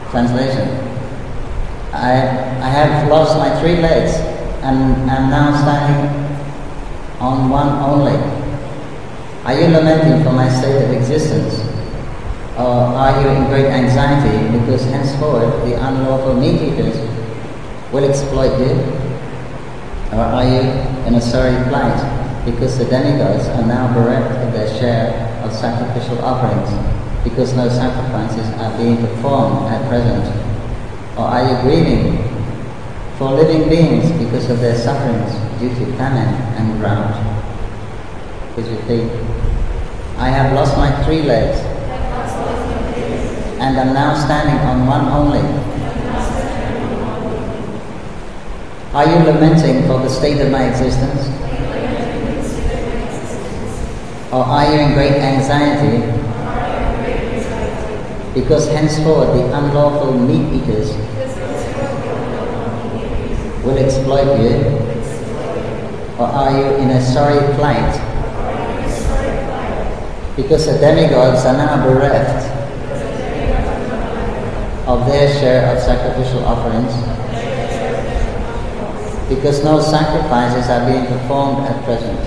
Translation. I have lost my 3 legs and am now standing on one only. Are you lamenting for my state of existence? Or are you in great anxiety because henceforward the unlawful meat eaters will exploit you? Or are you in a sorry plight because the demigods are now bereft of their share of sacrificial offerings, because no sacrifices are being performed at present? Or are you grieving for living beings because of their sufferings due to famine and drought? Please repeat. I have lost my 3 legs and am now standing on one only. Are you lamenting for the state of my existence? Or are you in great anxiety because henceforward the unlawful meat eaters will exploit you? Or are you in a sorry plight because the demigods are now bereft of their share of sacrificial offerings, because no sacrifices are being performed at present?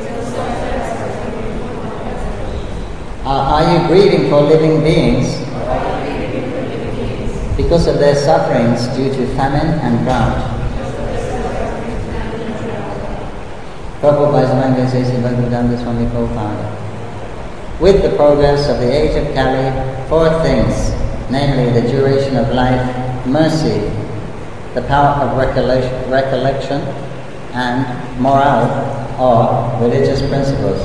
Are you grieving for living beings because of their sufferings due to famine and drought? With the progress of the age of Kali, 4 things, namely the duration of life, mercy, the power of recollection, and morale or religious principles,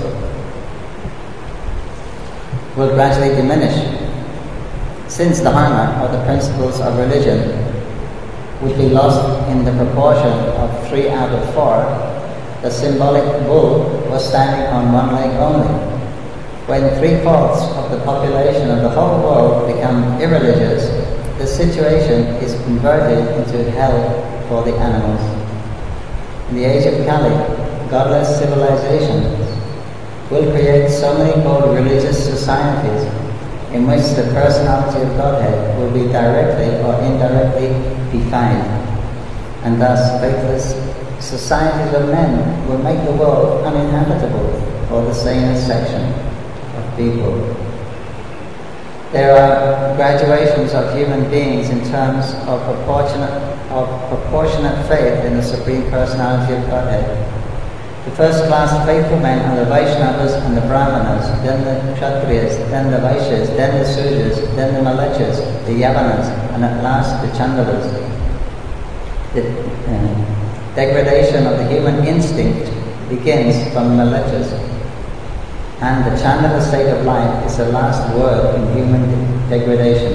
will gradually diminish, since the dharma or the principles of religion would be lost in the proportion of 3 out of 4. The symbolic bull was standing on one leg only. When 3/4 of the population of the whole world become irreligious, the situation is converted into hell for the animals. In the age of Kali, godless civilizations will create so many called religious societies in which the personality of Godhead will be directly or indirectly defined, and thus faithless societies of men will make the world uninhabitable for the sanest section of people. There are graduations of human beings in terms of proportionate faith in the Supreme Personality of Godhead. The first class faithful men are the Vaishnavas and the Brahmanas, then the Kshatriyas, then the Vaishyas, then the Sudras, then the Malachas, the Yavanas, and at last the Chandalas. The degradation of the human instinct begins from the Malachas, and the Chandala state of life is the last word in human degradation.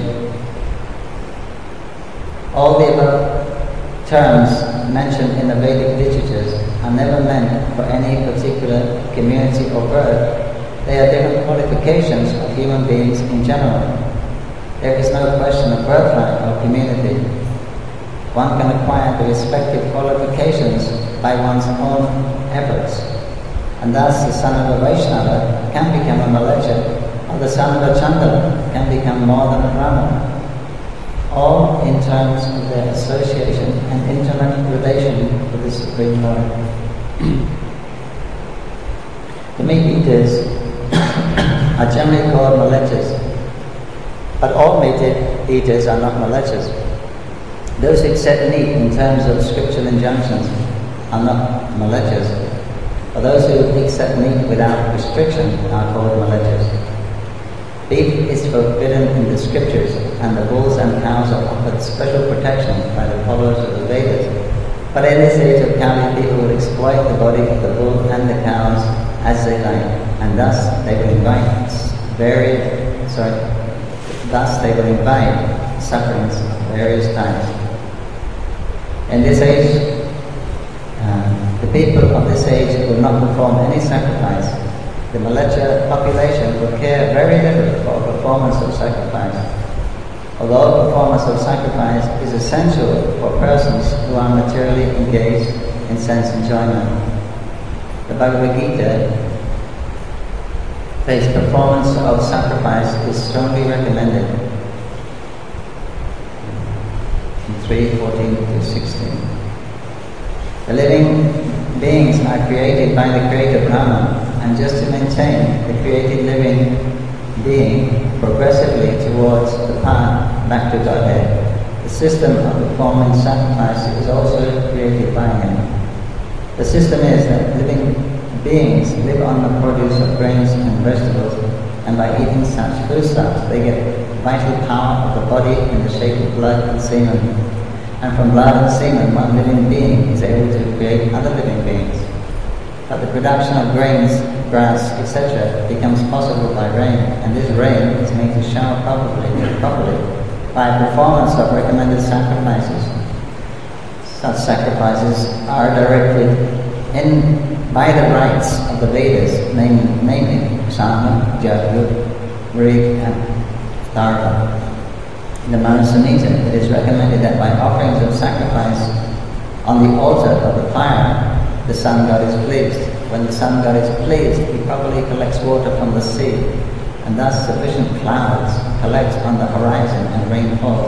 All the above terms mentioned in the Vedic literatures are never meant for any particular community or birth. They are different qualifications of human beings in general. There is no question of birthright or community. One can acquire the respective qualifications by one's own efforts, and thus the son of a Vaishnava can become a Malacha, or the son of a Chandala can become more than a Brahmana, all in terms of their association and intimate relation with the Supreme Lord. The meat eaters are generally called Malachas, but all meat eaters are not Malachas. Those who accept meat in terms of scriptural injunctions are not Malachas, or those who accept meat without restriction are called Malachas. Beef is forbidden in the scriptures, and the bulls and cows are offered special protection by the followers of the Vedas. But in this age of Kali, people will exploit the body of the bull and the cows as they like, and thus they will invite sufferings of various types. In this age, the people of this age will not perform any sacrifice. The Malacha population will care very little for performance of sacrifice, although performance of sacrifice is essential for persons who are materially engaged in sense enjoyment. The Bhagavad Gita says performance of sacrifice is strongly recommended. 3:14 to 16. The living beings are created by the Creator Brahma, and just to maintain the created living being progressively towards the path back to Godhead, the system of performing sacrifice is also created by him. The system is that living beings live on the produce of grains and vegetables, and by eating such foodstuffs they get vital power of the body in the shape of blood and semen. And from blood and semen, one living being is able to create other living beings. But the production of grains, grass, etc. becomes possible by rain, and this rain is made to shower properly by performance of recommended sacrifices. Such sacrifices are directed by the rites of the Vedas, namely Sama, Yajna, Rig, and Dharma. In the Manu Samhita, it is recommended that by offerings of sacrifice on the altar of the fire, the sun god is pleased. When the sun god is pleased, he properly collects water from the sea, and thus sufficient clouds collect on the horizon and rain falls.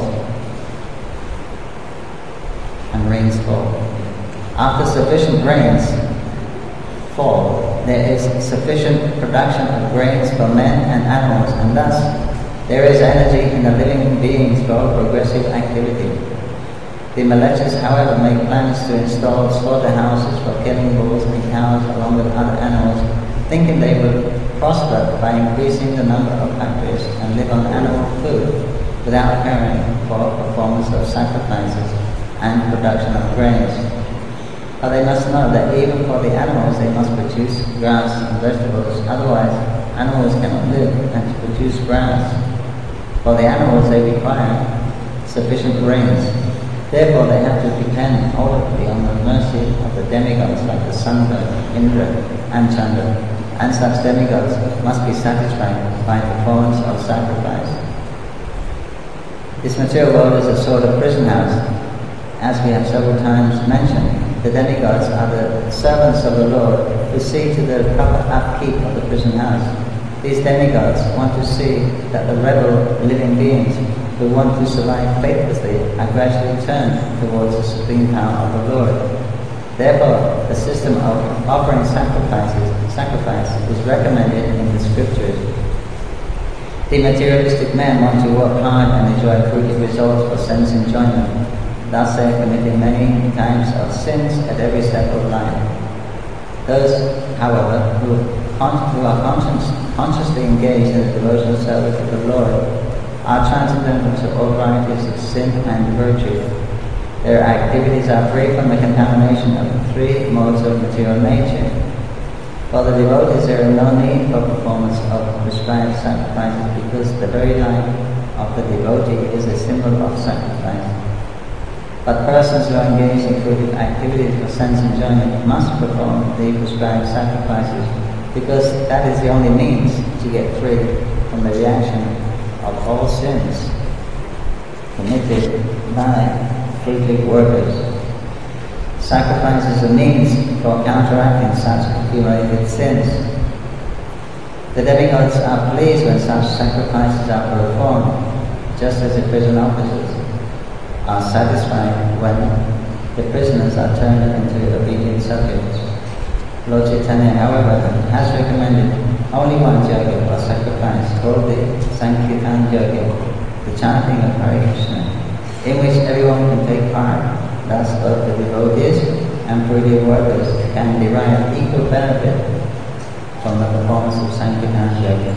And rains fall. After sufficient rains fall, there is sufficient production of grains for men and animals, and thus there is energy in the living beings for progressive activity. The Malechas, however, make plans to install slaughterhouses for killing bulls and cows along with other animals, thinking they will prosper by increasing the number of factories and live on animal food without caring for performance of sacrifices and production of grains. But they must know that even for the animals they must produce grass and vegetables, otherwise animals cannot live, and to produce grass for the animals they require sufficient rains. Therefore they have to depend ultimately on the mercy of the demigods like the sun god, Indra and Chandra, and such demigods must be satisfied by performance of sacrifice. This material world is a sort of prison house. As we have several times mentioned, the demigods are the servants of the Lord who see to the proper upkeep of the prison house. These demigods want to see that the rebel living beings who want to survive faithlessly are gradually turned towards the supreme power of the Lord. Therefore, the system of offering sacrifice is recommended in the scriptures. The materialistic men want to work hard and enjoy fruitive results for sense enjoyment. Thus they are committing many kinds of sins at every step of life. Those, however, who are consciously engaged in the devotional service of the Lord are transcendental to all varieties of sin and virtue. Their activities are free from the contamination of the three modes of material nature. For the devotees, there is no need for performance of prescribed sacrifices, because the very life of the devotee is a symbol of sacrifice. But persons who are engaged in fruitive activities for sense enjoyment must perform the prescribed sacrifices, because that is the only means to get free from the reaction of all sins committed by fruitive workers. Sacrifice is a means for counteracting such accumulated sins. The demigods are pleased when such sacrifices are performed, just as the prison officers are satisfied when the prisoners are turned into obedient subjects. Lord Chaitanya, however, has recommended only one yoga for sacrifice, called the Sankirtan yoga, the chanting of Hare Krishna, in which everyone can take part. Thus both the devotees and fruitive workers can derive equal benefit from the performance of Sankirtan yoga.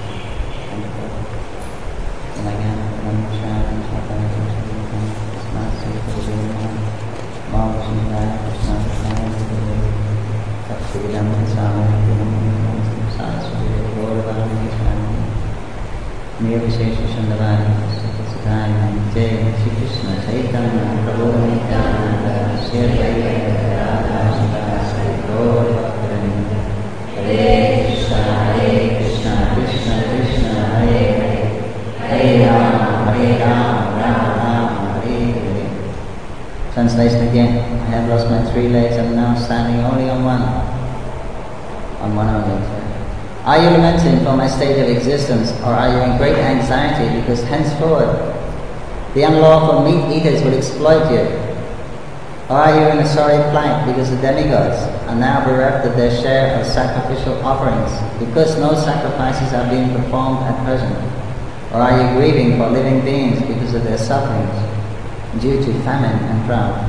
Shri Krishna Chaitanya Prabhu Nityananda Shri Advaita Radha Shri Gaur Bhaktivinoda Hare Krishna Krishna Krishna Hare Hare Hare Rama Rama Hare Hare. Translation again. I have lost my three legs and am now standing only on one. On one only. Are you lamenting for my state of existence, or are you in great anxiety because henceforward The unlawful meat eaters will exploit you. Or are you in a sorry plight because the demigods are now bereft of their share of sacrificial offerings, because no sacrifices are being performed at present? Or are you grieving for living beings because of their sufferings due to famine and drought?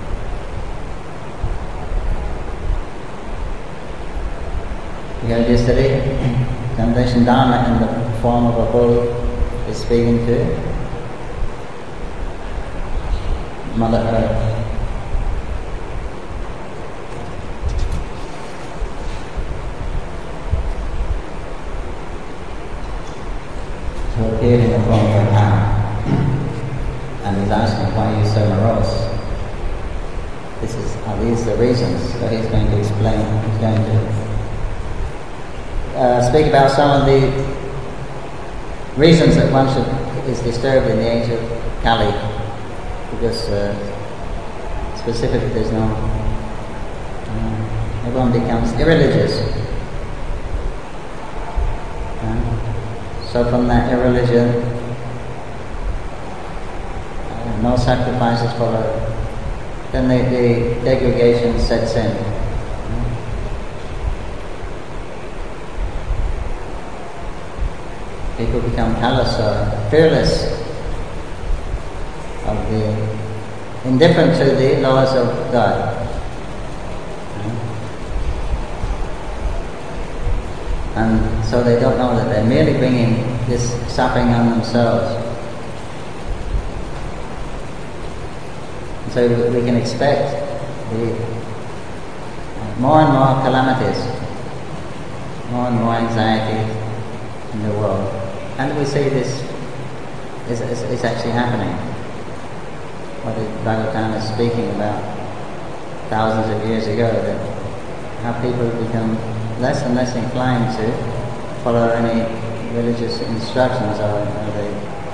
We heard yesterday, Damdeshan Dharma in the form of a bull is speaking to Mother Earth. Who appeared in the form of a cow, and he's asking, why are you so morose? Are these the reasons? So he's going to explain, he's going to speak about some of the reasons that one is disturbed in the age of Kali, because specifically there's no, everyone becomes irreligious. So from that irreligion, no sacrifices follow. Then the degradation sets in. People become callous or fearless of indifferent to the laws of God. And so they don't know that they're merely bringing this suffering on themselves. And so we can expect more and more calamities, more and more anxiety in the world. And we see this is actually happening. What Bhagavatam is speaking about thousands of years ago, that how people become less and less inclined to follow any religious instructions or the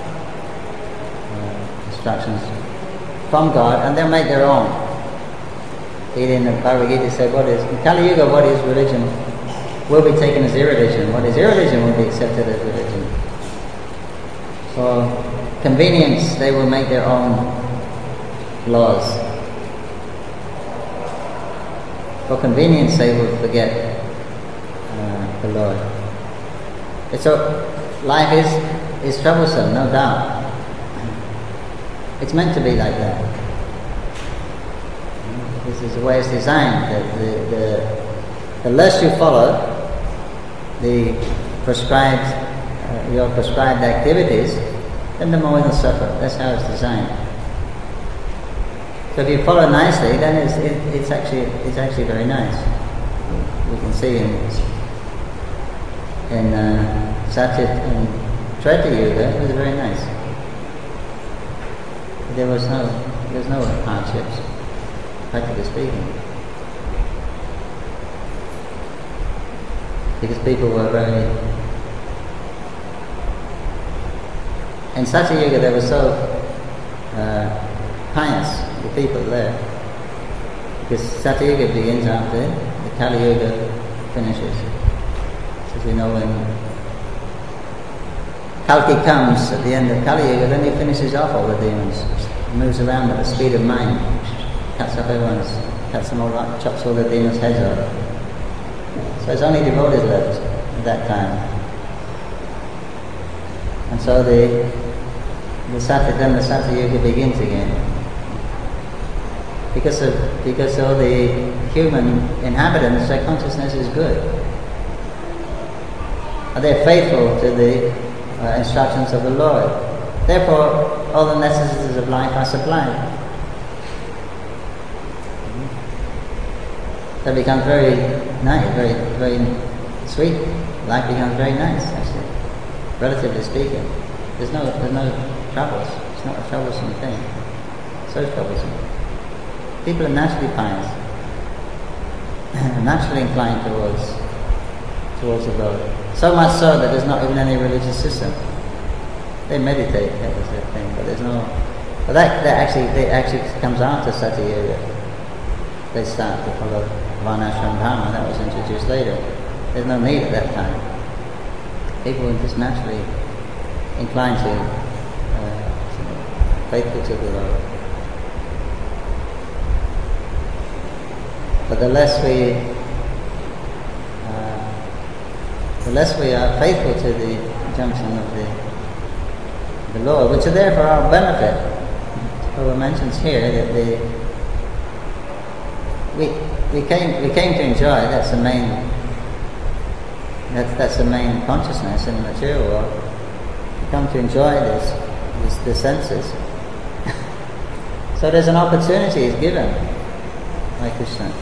instructions from God, and they'll make their own. In the Bhagavad Gita said, in Kali Yuga, what is religion will be taken as irreligion. What is irreligion will be accepted as religion. For convenience, they will make their own laws. For convenience, they will forget the Lord. So life is troublesome, no doubt. It's meant to be like that. This is the way it's designed. The less you follow the your prescribed activities, then the more you'll suffer. That's how it's designed. So if you follow nicely, then it's actually very nice. We can see in Satya and Treta Yuga, it was very nice. There's no hardships, practically speaking, because people were very. In Satya Yuga, they were so pious, the people there, because Satya Yuga begins after the Kali Yuga finishes. As we know, when Kalki comes at the end of Kali Yuga, then he finishes off all the demons. He moves around at the speed of mind, cuts them all up, chops all the demons' heads off. So there's only devotees left at that time. And so the Satya Yuga begins again. Because all the human inhabitants, their consciousness is good. They're faithful to the instructions of the Lord. Therefore, all the necessities of life are supplied. That becomes very nice, very, very sweet. Life becomes very nice, actually, relatively speaking. There's no troubles. It's not a troublesome thing. So troublesome. People are naturally pious, naturally inclined towards the Lord. So much so that there's not even any religious system. They meditate, that was their thing, but there's no. But that actually comes after Satya Yuga. They start to follow Varnashram Dharma. That was introduced later. There's no need at that time. People were just naturally inclined to faithful to the Lord. But the less we are faithful to the injunction of the Lord, which are there for our benefit. So it mentions here that we came to enjoy. That's the main consciousness in the material world. We come to enjoy the senses. So there's an opportunity is given by Krishna.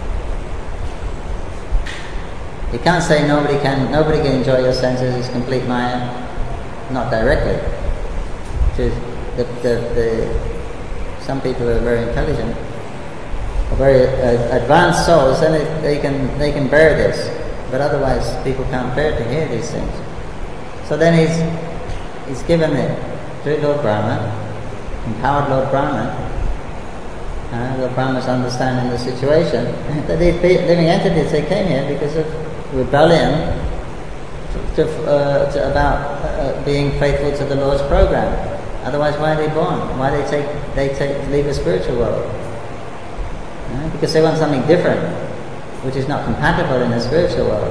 You can't say nobody can enjoy your senses. It's complete Maya. Not directly. Some people are very intelligent, or very advanced souls, and they can bear this. But otherwise, people can't bear to hear these things. So then he's given it to Lord Brahma, empowered Lord Brahma. Lord Brahma's understanding the situation. That these living entities, they came here because of rebellion about being faithful to the Lord's program. Otherwise, why are they born? Why they leave the spiritual world? Because they want something different, which is not compatible in the spiritual world.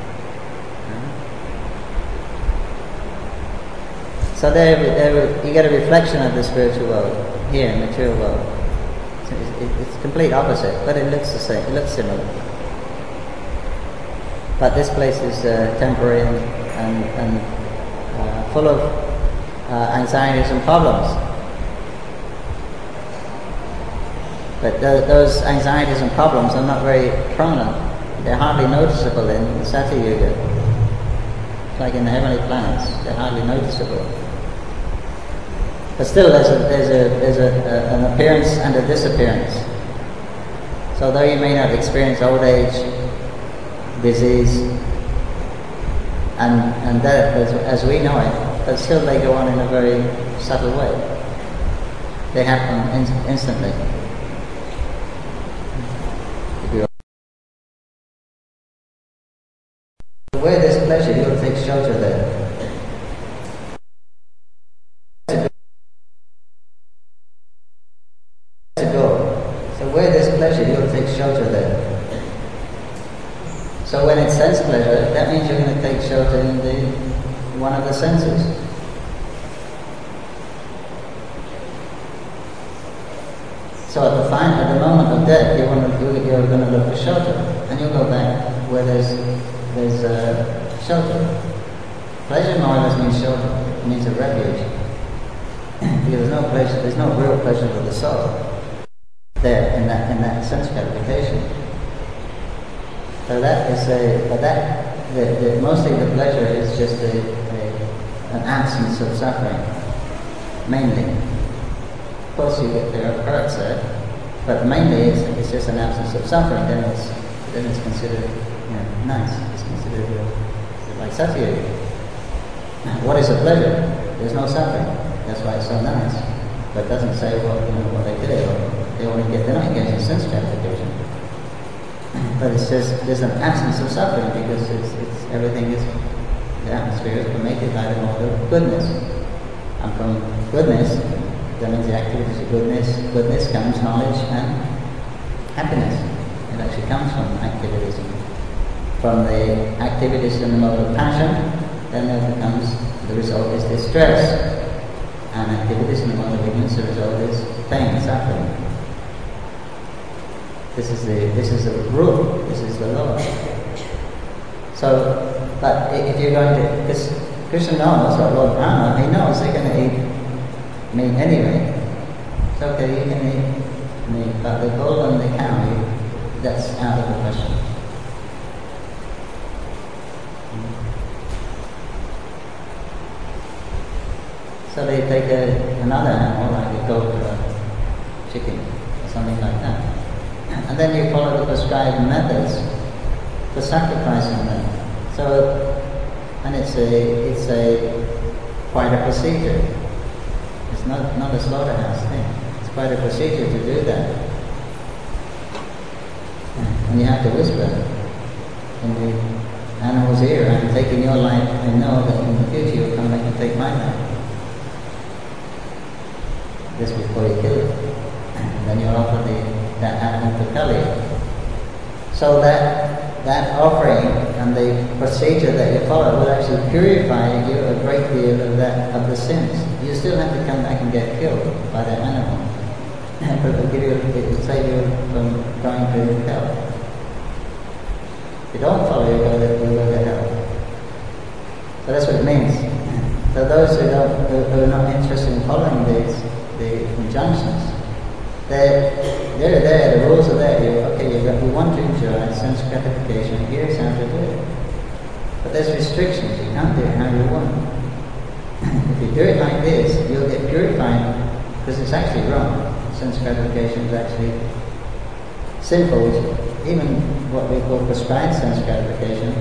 So there you get a reflection of the spiritual world here in the material world. It's complete opposite, but it looks the same. It looks similar. But this place is temporary and full of anxieties and problems. But those anxieties and problems are not very prominent. They're hardly noticeable in the Satya Yuga. It's like in the heavenly planets, they're hardly noticeable. But still, there's an appearance and a disappearance. So though you may not experience old age, disease, and death as we know it, but still they go on in a very subtle way. They happen instantly. Where there's pleasure, you'll take shelter there. So where there's pleasure, you'll take shelter there. So when it's sense pleasure, that means you're going to take shelter in one of the senses. So at the moment of death, you're going to look for shelter, and you'll go back where there's shelter. Pleasure more or less means shelter. It means a refuge. Because there's no real pleasure for the soul there in that sense gratification. So that is mostly the pleasure is just an absence of suffering, mainly. Of course, there are hurts there, but mainly it's just an absence of suffering. Then it's considered nice. It's considered like Satya. What is a pleasure? There's no suffering. That's why it's so nice. But it doesn't say what they did. They're not engaged in sense gratification. But it's just there's an absence of suffering because the atmosphere is permeated by the mode of goodness. And from goodness, that means the activities of goodness. Goodness comes knowledge and happiness. It actually comes from activities. From the activities in the mode of passion, then the result is distress. And activities in the mode of ignorance, the result is pain, suffering. This is the rule. This is the law. So, but if you're going to, because Krishna knows, or Lord Brahma, he knows they're going to eat meat anyway. It's okay, you can eat meat, but the bull and the cow, that's out of the question. So they take another animal, like a goat or a chicken, or something like that. And then you follow the prescribed methods for sacrificing them. So, and it's quite a procedure. It's not a slaughterhouse thing. It's quite a procedure to do that. And you have to whisper in the animal's ear, "I'm taking your life, and know that in the future you'll come back and take my life." just before you kill it. And then you offer that animal to Kali. So that offering and the procedure that you follow will actually purify you a great deal of the sins. You still have to come back and get killed by that animal. But it will save you from going to hell. If you don't follow, you go to hell. So that's what it means. So those who are not interested in following the injunctions, they're there, the rules are there. You want to enjoy sense gratification, here's how to do it. But there's restrictions, you can't do it how you want. If you do it like this, you'll get purified, because it's actually wrong. Sense gratification is actually sinful, even what we call prescribed sense gratification.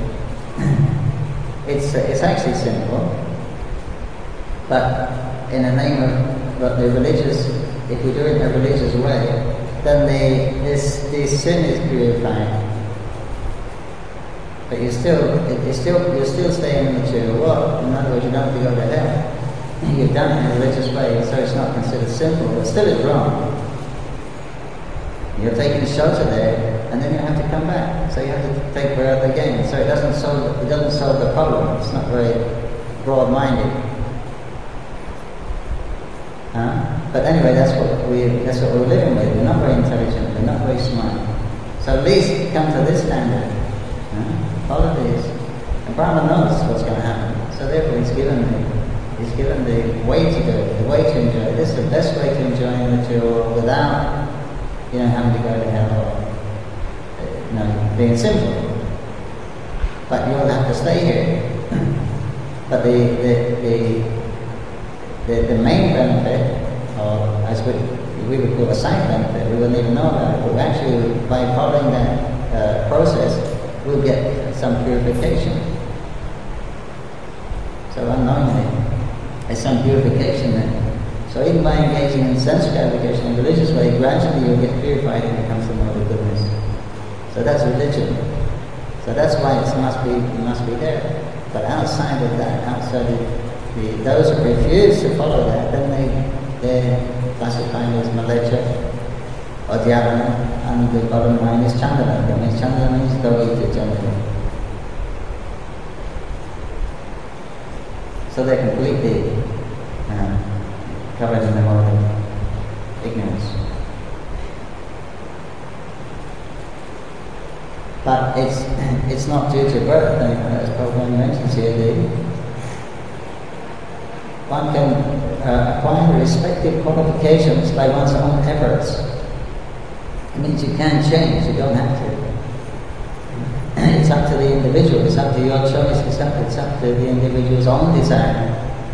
It's actually sinful, but in the name of the religious, if we do it in a religious way, then the sin is purified. But you're still staying in the material world. In other words, you don't have to go to hell. You've done it in a religious way, so it's not considered sinful, but still it's wrong. You're taking shelter there, and then you have to come back. So you have to take birth again. So it doesn't solve the problem. It's not very broad-minded. But anyway, that's what we're living with. We're not very intelligent. We're not very smart. So at least come to this standard. Follow this. And Brahma knows what's going to happen. So therefore, he's given the way to do it, the way to enjoy it. This is the best way to enjoy the material world without, having to go to hell or, being sinful. But you'll have to stay here. But the main benefit, or as we would call a side benefit, we wouldn't even know about it. But actually, by following that process, we'll get some purification. So unknowingly, there's some purification there. So even by engaging in sense gratification in a religious way, gradually you'll get purified and becomes the mode of goodness. So that's religion. So that's why it must be there. But outside of that, those who refuse to follow that, then they're classified as malecha or dhyavana, and the bottom line is chandana. That means chandana means go eat it generally. So they're completely covered in the mode of ignorance. But it's not due to birth, as Prabhupada mentions here. One can acquire the respective qualifications by one's own efforts. It means you can change, you don't have to. It's up to the individual, it's up to your choice, it's up to the individual's own desire.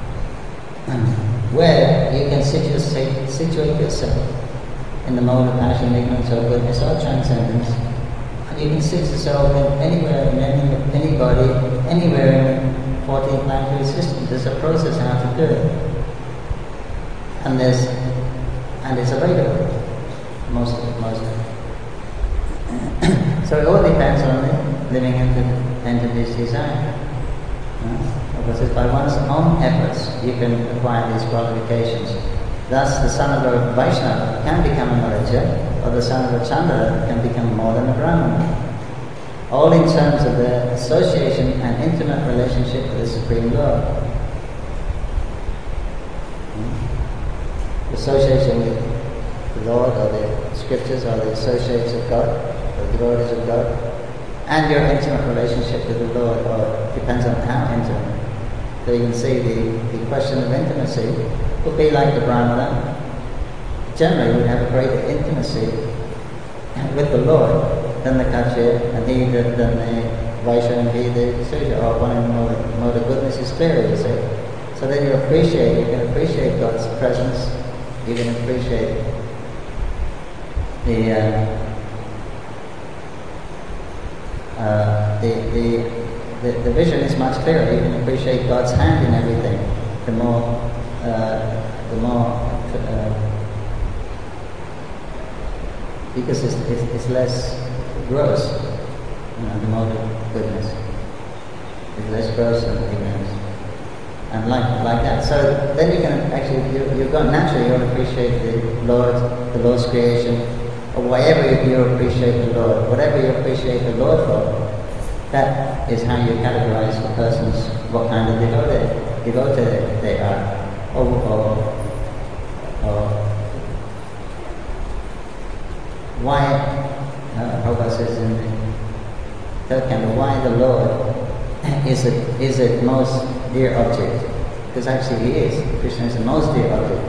Where you can situate yourself in the mode of passion, ignorance, or goodness, or transcendence. And you can sit yourself anywhere, in anybody, anywhere in 14th planetary system. There's a process how to do it. And it's available. Most of it. So it all depends on the living entity's desire. Because it's by one's own efforts you can acquire these qualifications. Thus, the son of a Vaishnava can become a Malecha, or the son of a Chandra can become more than a Brahmana. All in terms of their association and intimate relationship with the Supreme Lord. Association with the Lord, or the scriptures, or the associates of God, or the devotees of God, and your intimate relationship with the Lord, or depends on how intimate. So you can see the question of intimacy would be like the Brahmana. Generally would have a greater intimacy with the Lord than the Kachir, and than the Vaishya, and he the Suja, or one in the mode of goodness is clear, you see. So then you can appreciate God's presence, you can appreciate the vision is much clearer. You can appreciate God's hand in everything. The more because it's less gross. The mode of goodness is less gross than ignorance. and like that. So then you can actually, you've got naturally, you'll appreciate the Lord's creation, or whatever you appreciate the Lord, whatever you appreciate the Lord for, that is how you categorize the persons, what kind of devotee they are, or why, Prabhupada says in the third canto, why the Lord is the most dear object, because actually he is. Krishna is the most dear object.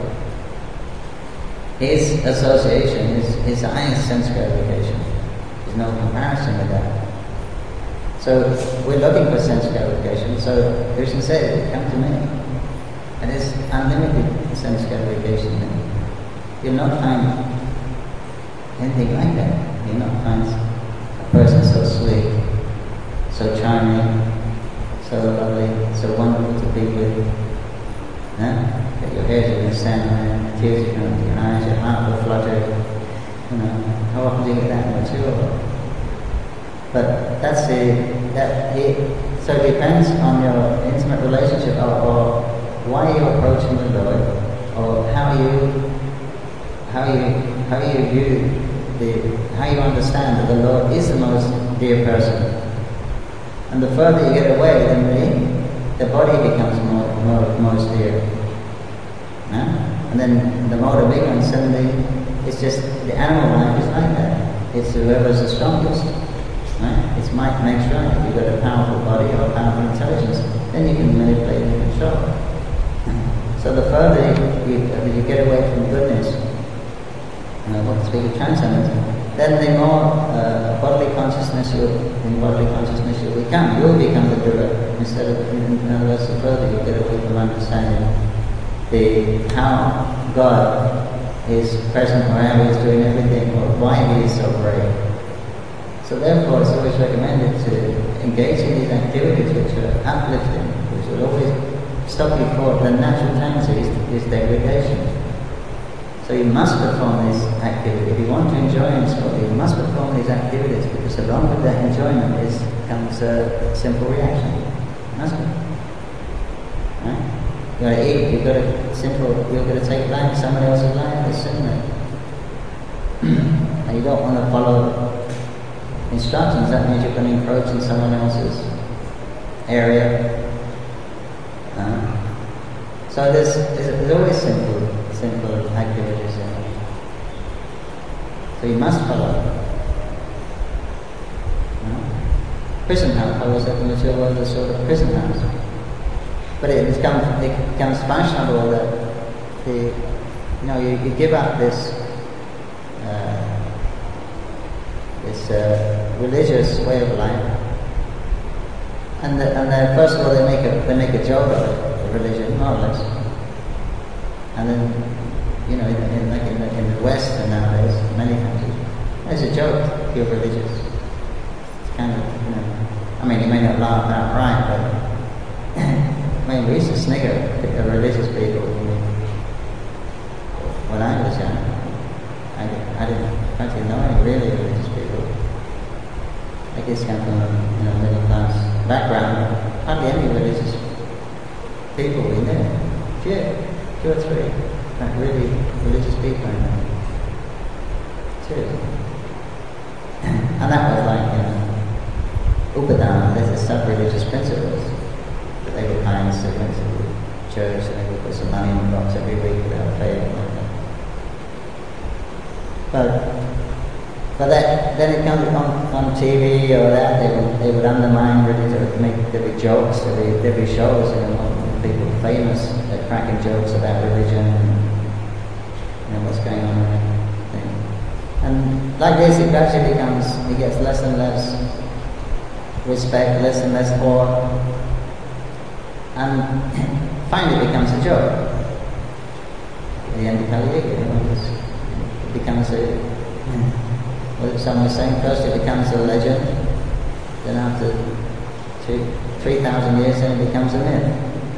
His association, his highest sense gratification. There's no comparison with that. So we're looking for sense gratification. So Krishna said, "Come to me," and it's unlimited sense gratification. You'll not find anything like that. You'll not find a person so sweet, so charming, so lovely, so wonderful to be with. That your hairs are going to stand on it, tears are going to your eyes, your heart will flutter. How often do you get that much? But so it depends on your intimate relationship, or why you're approaching the Lord, or how you understand that the Lord is the most dear person. And the further you get away, then the body becomes most dear. And then the mode of ignorance, suddenly it's just the animal life is like that. It's whoever's the strongest. Its might makes right. If you've got a powerful body or a powerful intelligence, then you can manipulate and control. So the further you get away from goodness, what to speak of transcendence, then the more bodily consciousness you'll become. You'll become the Buddha instead of, in other words, the further you get away from understanding how God is present, or how He is doing everything, or why He is so great. So therefore, it's always recommended to engage in these activities which are uplifting, which will always stop you for the natural tendency is degradation. So you must perform this activity. If you want to enjoy Himself, you must perform these activities, because along with that enjoyment comes a simple reaction. It must be. Right? You've got to eat, you've got to take life, somebody else's life, it's similar. And you don't want to follow instructions, that means you're going to encroach in someone else's area. So there's always simple activities in it. So you must follow. Prison house follows that the material world is sort of prison house. But it becomes fashionable that you give up this religious way of life, and first of all they make a joke of it, religion, more or less, and then in the West and nowadays, many countries, there's a joke if you're religious. It's kind of I mean, you may not laugh outright, but we used to snigger at religious people when I was young. I didn't practically know any really religious people. I guess come from a middle class background. Hardly any religious people we knew. Two or three, like really religious people I know. Two. And that was like Upadana, there's sub-religious principles. That they were kind, so went to the church and they would put some money in the box every week without fail. But then it comes on TV or that, they would undermine religion, there'd be jokes, there'd be shows, people famous, they're cracking jokes about religion and what's going on in that thing. And like this, it gradually it gets less and less respect, less and less awe, and finally it becomes a joke. At the end of Kali Yuga, it becomes what someone was saying, first it becomes a legend, then after 3,000 years then it becomes a myth.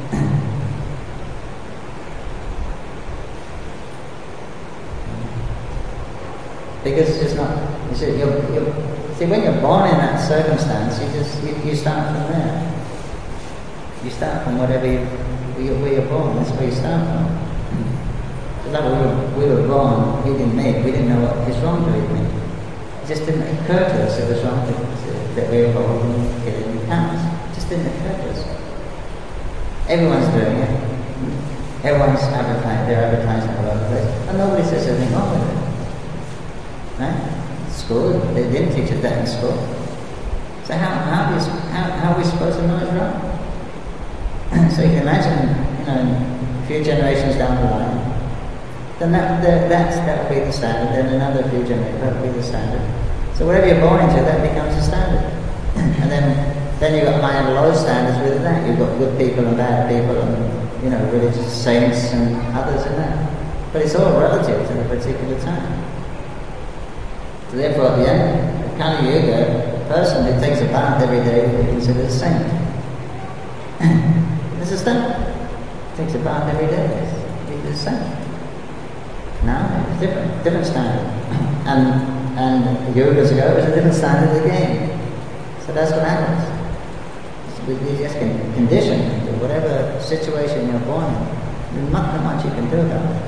Because it's just not, see, when you're born in that circumstance, you start from there. You start from whatever you where you're born, that's where you start from. Like we were born eating meat, we didn't know what was wrong to eat meat. It just didn't occur to us it was wrong that we were born killing cows. It just didn't occur to us. Everyone's doing it. Everyone's they're advertising all over the place. And nobody says anything wrong with it. Right? School, they didn't teach us that in school. So how are we supposed to know it's wrong? So you can imagine, a few generations down the line, then that will be the standard, then another few generations, that will be the standard. So whatever you're born into, that becomes the standard. And then you've got high and low standards within that. You've got good people and bad people and, religious saints and others in that. But it's all relative to the particular time. So therefore at the end of Kali Yuga, a person who takes a bath every day will be considered a saint. There's a saint. Takes a bath every day, he's a saint. Now it's different standard. And yugas ago it was a different standard again. So that's what happens. We just conditioned to whatever situation you're born in. There's not much you can do about it.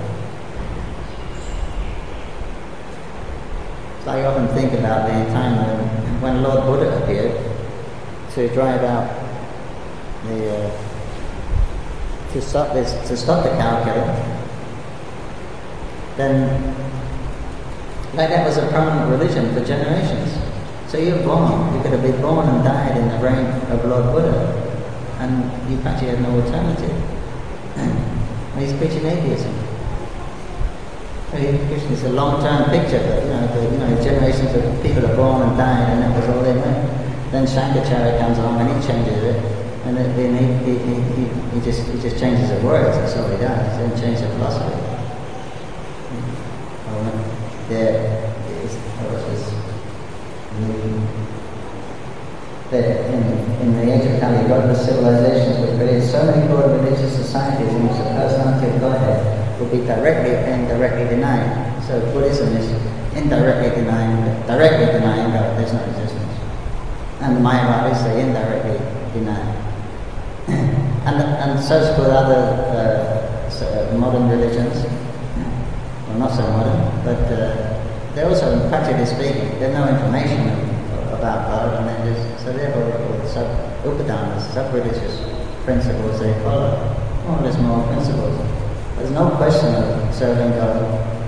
So I often think about the time when Lord Buddha appeared to drive out to stop the cow killing. Then, like that was a prominent religion for generations. So you're born, you could have been born and died in the reign of Lord Buddha, and you actually had no alternative. And he's preaching atheism. So it's a long-term picture, but generations of people are born and died, and that was all they knew. Then Shankaracharya comes along and he changes it, and then he just changes the words. That's all he does. He doesn't change the philosophy. In the age of Kali, godless civilizations would create so many broad religious societies in which the personality of Godhead would be directly and indirectly denied. So Buddhism is directly denying God, there's no existence. And the Mayavadis, they indirectly deny. And such with other modern religions, well, not so modern, but they also, practically speaking, there's no information about God, and then so therefore sub-upadanas, sub-religious principles they follow, more or less moral principles. There's no question of serving God,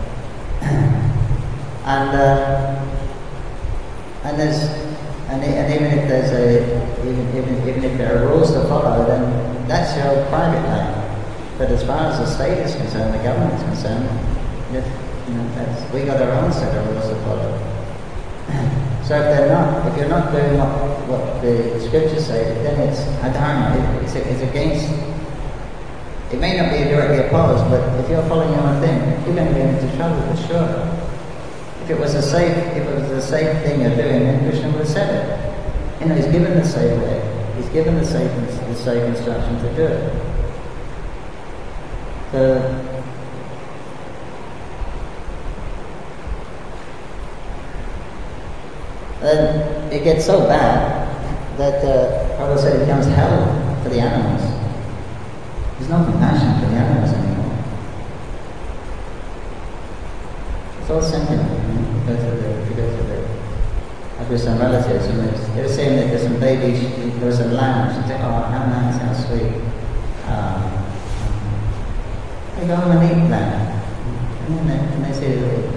and even if there are rules to follow, then that's your private life. But as far as the state is concerned, the government is concerned, we got our own set of rules to follow. So if you're not doing what the scriptures say, then it's adharma. It's against. It may not be directly opposed, but if you're following your own thing, you're going to get into trouble for sure. If it was a safe thing you're doing, then Krishna would have said it. He's given the safe way. He's given the safe instruction to do it. So. Then it gets so bad that Prabhupada said it becomes hell for the animals. There's no compassion for the animals anymore. It's all sentiment. If you go to the after some relatives, they were saying that there's some babies, there was a lamb, she said, oh, how nice, how sweet. They go home and eat lamb. And they say,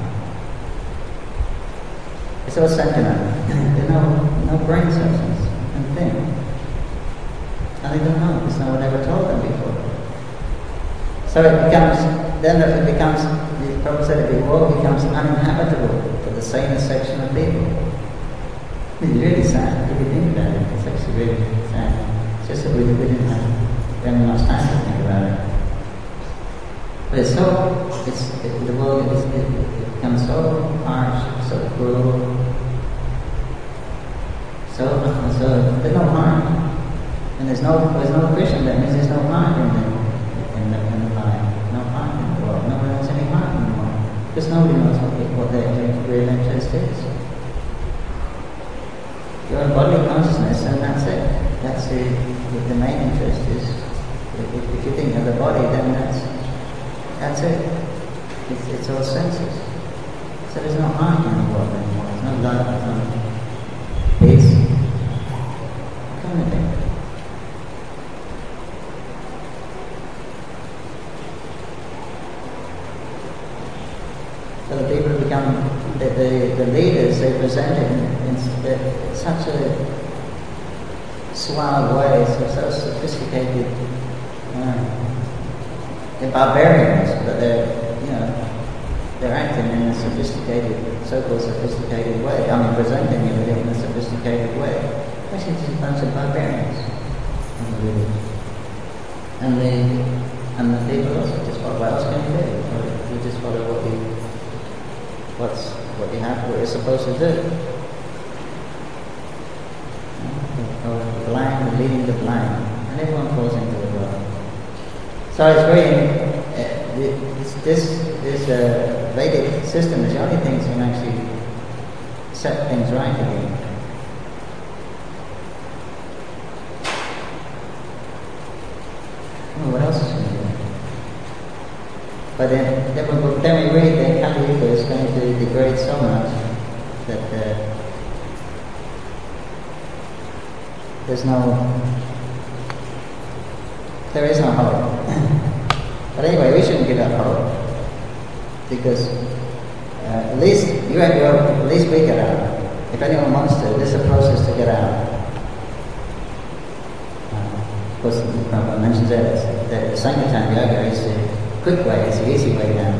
it's all sentiment. There's no brain substance and thing. And they don't know, because no one ever told them before. So the Prabhupada said the world becomes uninhabitable for the sanest section of people. It's really sad if you think about it. It's actually really sad. It's just that we didn't have very much time to think about it. But the world it becomes so harsh, so cruel, so there's no harm. And there's no Krishna, that means there's no harm in the mind, no harm in the world. No one knows any harm in the world. Because nobody knows what their real interest is. Your bodily consciousness, and that's it. That's the main interest is If you think of the body, then that's it. It's all senses. So there's no harm in the world anymore. There's no love, there's no peace. Kind of thing. So the people become the leaders. They present it in such a suave way, so sophisticated. They're barbarians, but they're acting in a sophisticated, so-called sophisticated way. I mean, presenting it in a sophisticated way. Actually, it's just a bunch of barbarians. And the people also just follow. What else can you do? You just follow what you're supposed to do. The blind, leading the blind, and everyone falls into the world. So it's very. This Vedic system is the only thing that can actually set things right again. Well, what else is going to do? But then we read that Kali Yuga is going to degrade so much that there is no hope. But anyway, we shouldn't give up hope, because at least we get out. If anyone wants to, there's a process to get out. Of course, the Prabhupada mentions that the Sankirtan Yoga is the quick way, it's the easy way down.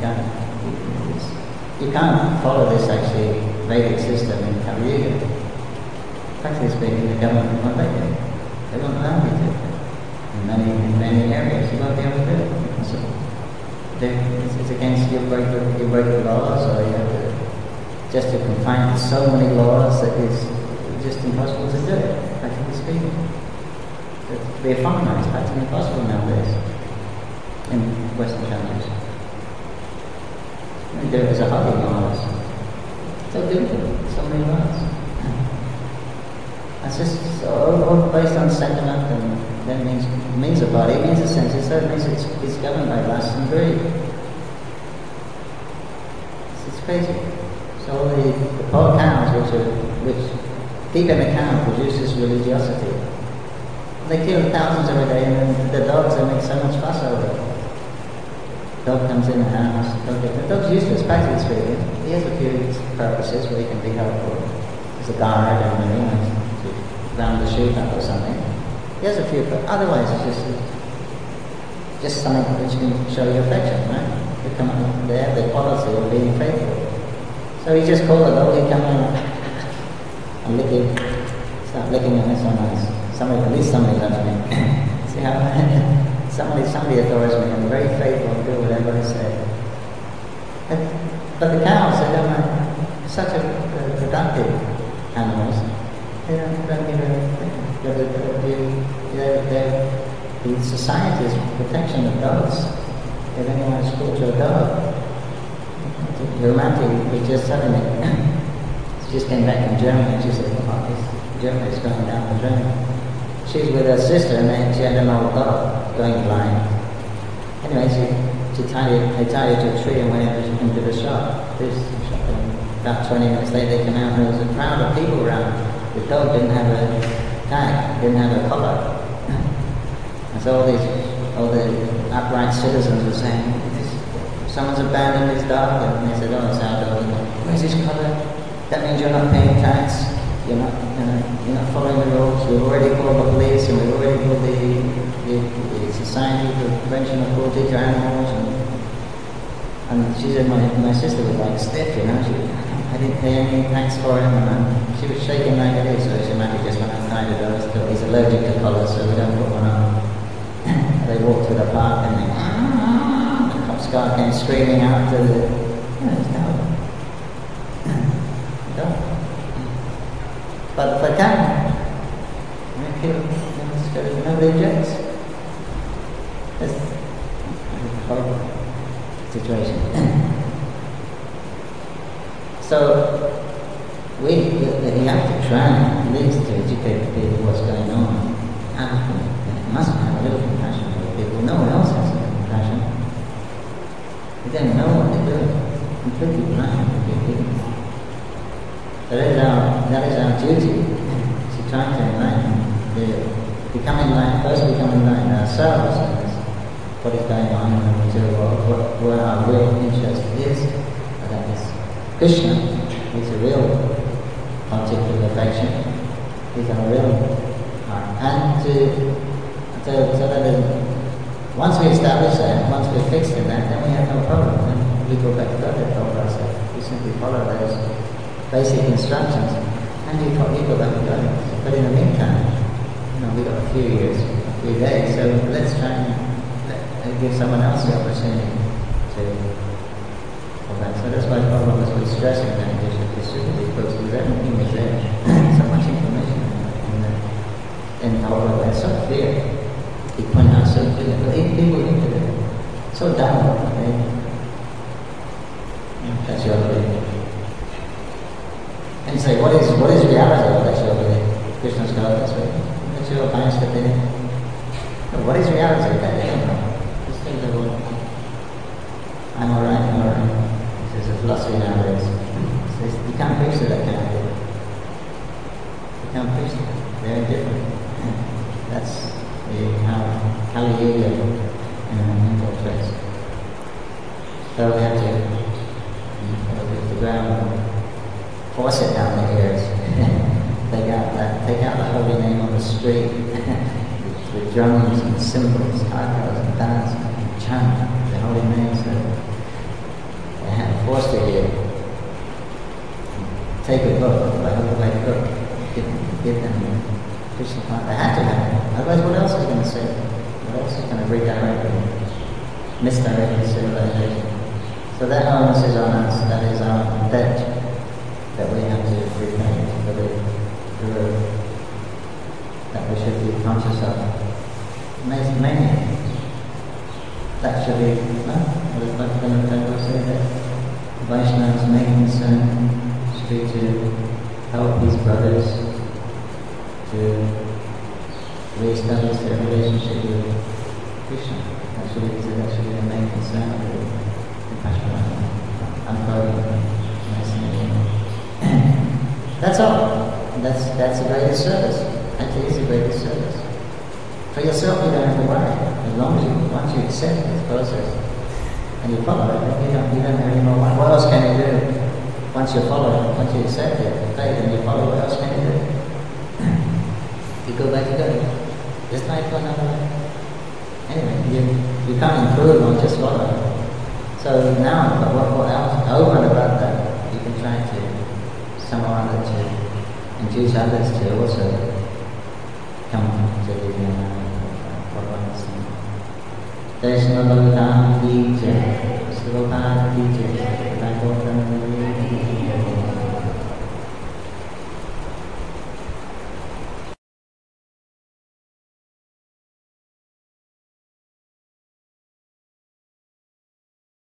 You can't follow this actually Vedic system in Kali Yuga. Practically speaking, the government won't let you. They won't allow you to. In many areas, you won't be able to do it. It's against you break the laws, or you have to just to confine to so many laws that it's just impossible to do it. Practically speaking, to be a farmer is practically impossible nowadays in Western countries. You do it as a hobby nowadays. So difficult. So many laws. It's just all based on sentiment, and that means a body, means a senses, so it means it's governed by lust and greed. It's crazy. So all the poor cows which keep in the cow produces religiosity. They kill thousands every day, and then the dogs, they make so much fuss over it. Dog comes in the house, the dog's useless, practically speaking. He has a few purposes where he can be helpful. As a guard and round the sheep up or something. He has a few, but otherwise it's just something which can show you affection, right? They have the quality of being faithful. So you just call the dog, he come in and start licking him, it's so nice. At least somebody loves me. See how somebody adores me, I'm very faithful and do whatever I say. But the cows, they don't have such a productive animals. They don't give the society's protection of dogs. If anyone is cruel to a dog, romantic, we just suddenly, she just came back from Germany, and she said, Germany's going down the drain. She's with her sister, and then she had an old dog going blind. Anyway, they tied her to a tree and went into the shop. About 20 minutes later, they came out, and there was a crowd of people around. The dog didn't have a tag, didn't have a collar. And so all the upright citizens were saying, someone's abandoned his dog, and they said, oh, it's our dog. Where's his collar? That means you're not paying tax, you're not following the rules. We've already called the police, and we've already called the Society for Prevention of Cruelty to Animals. And she said, my sister was like stiff, I didn't pay any tax for him, and she was shaking like it is, so she might have just went outside the door. So he's allergic to collars, so we don't put one on. They walked to the park, and the cop's car came screaming out to the, it's terrible. But for cow, nobody objects. That's a horrible situation. So we have to try at least to educate the people what's going on. And we must have a little compassion. don't know what they're doing. Completely blind, completely. So that is our duty, to try to enlighten, become enlightened, first become enlightened ourselves, as what is going on in the material world, what our real interest is, and that is Krishna, is a real object of affection, is our real heart. And so that once we establish that, once we're fixed in that, then we have no problem. Then we go back to Godhead ourselves. We simply follow those basic instructions, and you go back to Godhead. But in the meantime, we've got a few years, a few days, so let's try and give someone else the opportunity to go back. So that's why Prabhupada was stressing that because with everything is there, so much information in the whole world, it's so clear. He pointed out so clear, but people look at it so dumb, right? That's your belief. And you say, what is reality? Well, that's your belief. Krishna's God, that's right. That's your opinion. But what is reality? That they don't know. Just think of it. I'm alright. This is a philosophy nowadays. You can't preach to that kind of thing. You can't preach to that. They're indifferent. That's how Kali Yuga infiltrates. So we have to go out and force it down the ears. take out the holy name on the street with drums and cymbals, cartels and dance and chant the holy name. So they have forced it here. Take a book, the holy book, give them Krishna consciousness. They have to have it. Otherwise, what else is going to say? What else is going to redirect and misdirect the civilization? So that onus is on us. That is our debt that we have to repay for the Guru, that we should be conscious of. Many. That should be, what does Bhaktivinoda Thakur say, that Vaishnava's main concern should be to help his brothers to re-establish their relationship with Krishna. That should be the main concern of the Compassion. I'm quoting. That's all. That's the greatest service. Actually, it's the greatest service. For yourself, you don't have to worry. As long as once you accept this process and you follow it, then you don't have any more worry. What else can you do? Once you follow it, once you accept it, faith, and you follow, what else can you do? You go back to God. Just like for another way. Anyway, you can't improve on just following. So now, what else? Over and above that, you can try to someone other to induce others to also come to the Bhagavan's name. Krishna Balaram Ki Jai.